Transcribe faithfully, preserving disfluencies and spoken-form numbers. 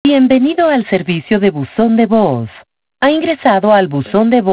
Bienvenido al servicio de buzón de voz. Ha ingresado al buzón de voz